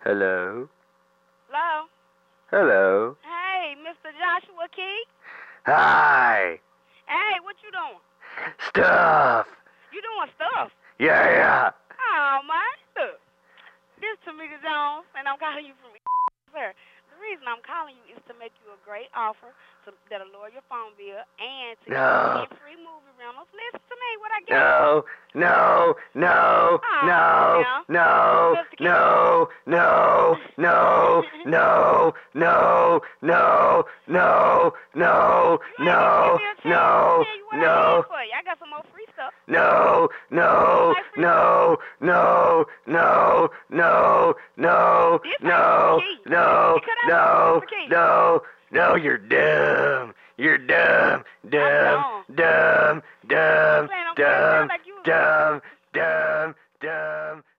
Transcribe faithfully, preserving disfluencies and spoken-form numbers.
Hello? Hello? Hello? Hey, Mister Joshua Key? Hi! Hey, what you doing? Stuff! You doing stuff? Yeah, yeah! Oh, man. Look, this is Tamika Jones, and I'm calling you from sir. The reason I'm calling you is to make you a great offer so that'll lower your phone bill and to No. get free movie rentals. Listen to me, what I got? No, no, no, Oh, no, now. no, Mister Key. no, no, no, no, no, no, no, no, You ain't gonna give me a chance no, to tell you what I no, did for you. I got some more free stuff. no, no, Like free no, no, no, no, no, This ain't no, Mister Key. no, Cut out no, Mister Key. no, no, you're dumb. You're dumb, dumb, dumb. dumb, dumb, I'm saying I'm trying to dumb, sound like you was dumb, dumb, dumb.